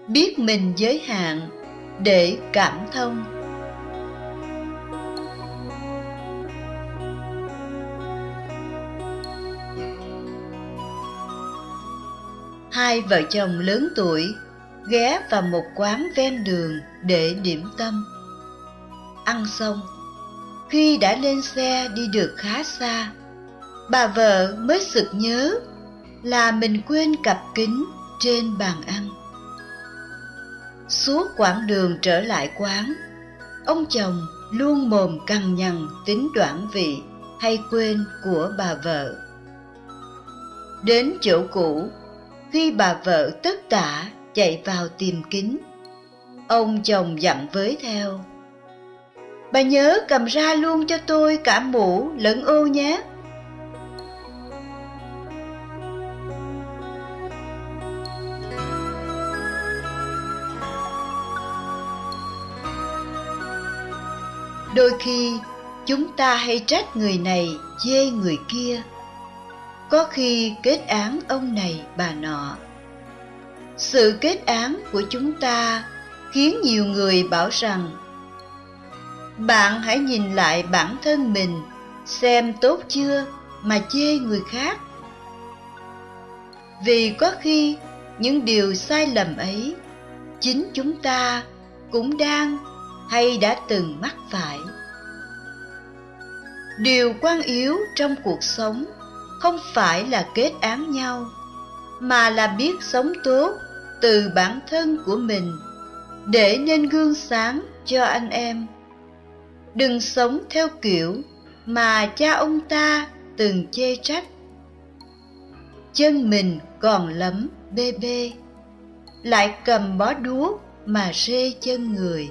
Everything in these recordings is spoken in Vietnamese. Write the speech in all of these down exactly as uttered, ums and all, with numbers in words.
biết mình giới hạn để cảm thông. Hai vợ chồng lớn tuổi ghé vào một quán ven đường để điểm tâm. Ăn xong, khi đã lên xe đi được khá xa, bà vợ mới sực nhớ là mình quên cặp kính trên bàn ăn. Suốt quãng đường trở lại quán, ông chồng luôn mồm cằn nhằn tính đoản vị hay quên của bà vợ. Đến chỗ cũ, khi bà vợ tất tả chạy vào tìm kính, ông chồng dặn với theo: "Bà nhớ cầm ra luôn cho tôi cả mũ lẫn ô nhé." Đôi khi chúng ta hay trách người này chê người kia, có khi kết án ông này bà nọ. Sự kết án của chúng ta khiến nhiều người bảo rằng: "Bạn hãy nhìn lại bản thân mình xem tốt chưa mà chê người khác." Vì có khi những điều sai lầm ấy chính chúng ta cũng đang hay đã từng mắc phải. Điều quan yếu trong cuộc sống không phải là kết án nhau, mà là biết sống tốt từ bản thân của mình để nên gương sáng cho anh em. Đừng sống theo kiểu mà cha ông ta từng chê trách: "Chân mình còn lấm bê bê, lại cầm bó đuốc mà rê chân người."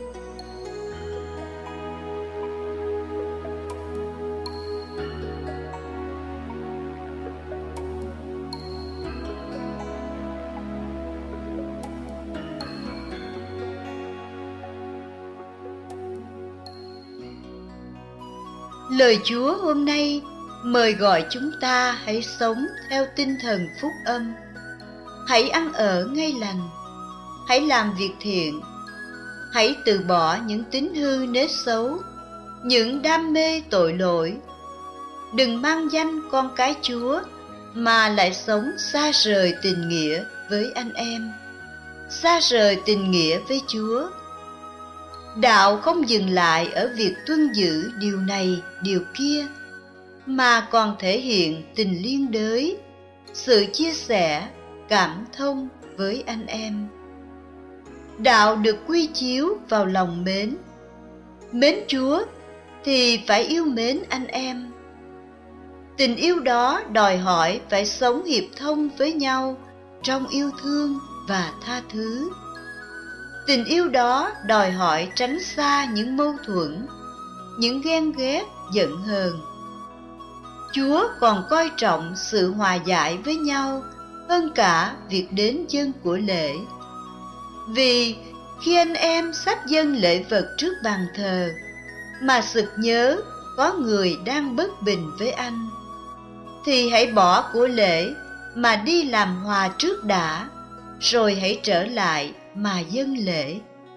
Lời Chúa hôm nay mời gọi chúng ta hãy sống theo tinh thần phúc âm. Hãy ăn ở ngay lành, hãy làm việc thiện, hãy từ bỏ những tính hư nết xấu, những đam mê tội lỗi. Đừng mang danh con cái Chúa mà lại sống xa rời tình nghĩa với anh em, xa rời tình nghĩa với Chúa. Đạo không dừng lại ở việc tuân giữ điều này, điều kia, mà còn thể hiện tình liên đới, sự chia sẻ, cảm thông với anh em. Đạo được quy chiếu vào lòng mến. Mến Chúa thì phải yêu mến anh em. Tình yêu đó đòi hỏi phải sống hiệp thông với nhau trong yêu thương và tha thứ. Tình yêu đó đòi hỏi tránh xa những mâu thuẫn, những ghen ghét, giận hờn. Chúa còn coi trọng sự hòa giải với nhau hơn cả việc đến dâng của lễ. Vì khi anh em sắp dâng lễ vật trước bàn thờ, mà sực nhớ có người đang bất bình với anh, thì hãy bỏ của lễ mà đi làm hòa trước đã, rồi hãy trở lại mà dâng lễ.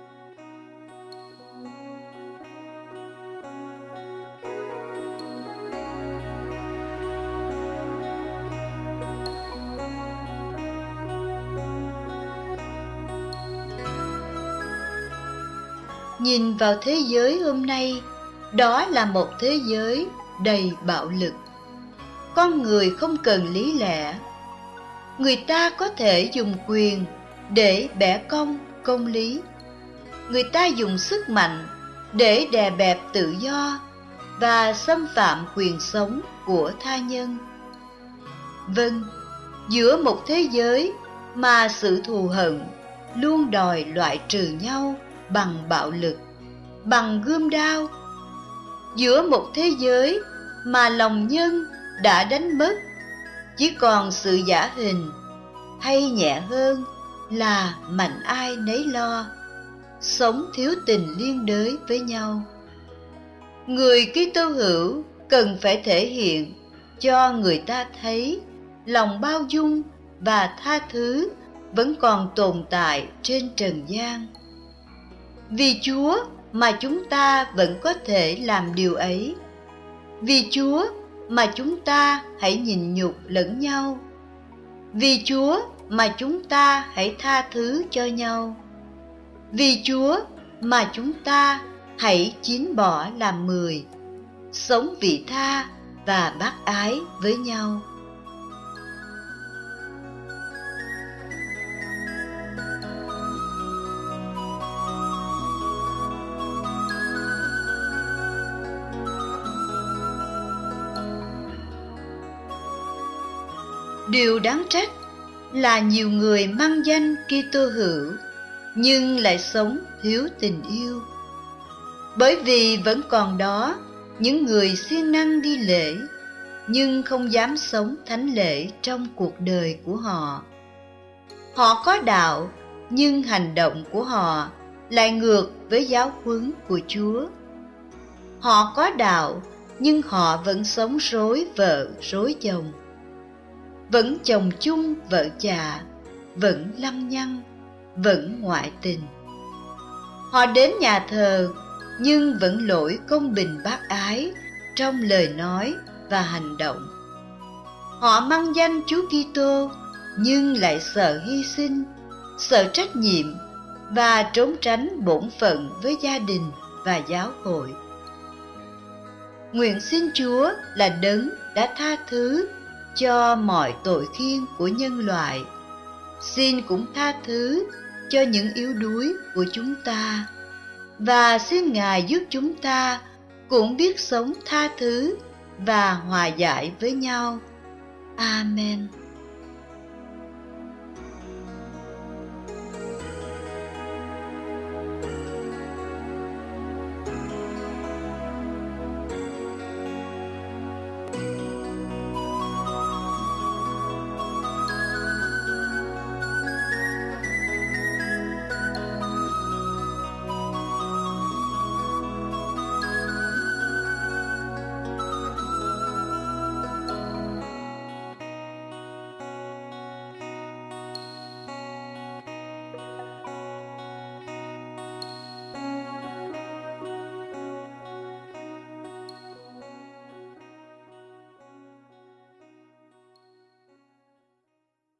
Nhìn vào thế giới hôm nay, đó là một thế giới đầy bạo lực. Con người không cần lý lẽ. Người ta có thể dùng quyền để bẻ cong công lý. Người ta dùng sức mạnh để đè bẹp tự do và xâm phạm quyền sống của tha nhân. Vâng, giữa một thế giới mà sự thù hận luôn đòi loại trừ nhau bằng bạo lực, bằng gươm đao, giữa một thế giới mà lòng nhân đã đánh mất, chỉ còn sự giả hình, hay nhẹ hơn là mạnh ai nấy lo, sống thiếu tình liên đới với nhau. Người Kitô hữu cần phải thể hiện cho người ta thấy lòng bao dung và tha thứ vẫn còn tồn tại trên trần gian. Vì Chúa mà chúng ta vẫn có thể làm điều ấy. Vì Chúa mà chúng ta hãy nhịn nhục lẫn nhau. Vì Chúa mà chúng ta hãy tha thứ cho nhau. Vì Chúa mà chúng ta hãy chín bỏ làm mười, sống vị tha và bác ái với nhau. Điều đáng trách là nhiều người mang danh Kitô hữu nhưng lại sống thiếu tình yêu. Bởi vì vẫn còn đó những người siêng năng đi lễ nhưng không dám sống thánh lễ trong cuộc đời của họ. Họ có đạo nhưng hành động của họ lại ngược với giáo huấn của Chúa. Họ có đạo nhưng họ vẫn sống rối vợ rối chồng, vẫn chồng chung vợ chà, vẫn lăng nhăng, vẫn ngoại tình. Họ đến nhà thờ nhưng vẫn lỗi công bình bác ái trong lời nói và hành động. Họ mang danh Chúa Kitô nhưng lại sợ hy sinh, sợ trách nhiệm và trốn tránh bổn phận với gia đình và giáo hội. Nguyện xin Chúa là đấng đã tha thứ cho mọi tội khiên của nhân loại, xin cũng tha thứ cho những yếu đuối của chúng ta, và xin Ngài giúp chúng ta cũng biết sống tha thứ và hòa giải với nhau. Amen.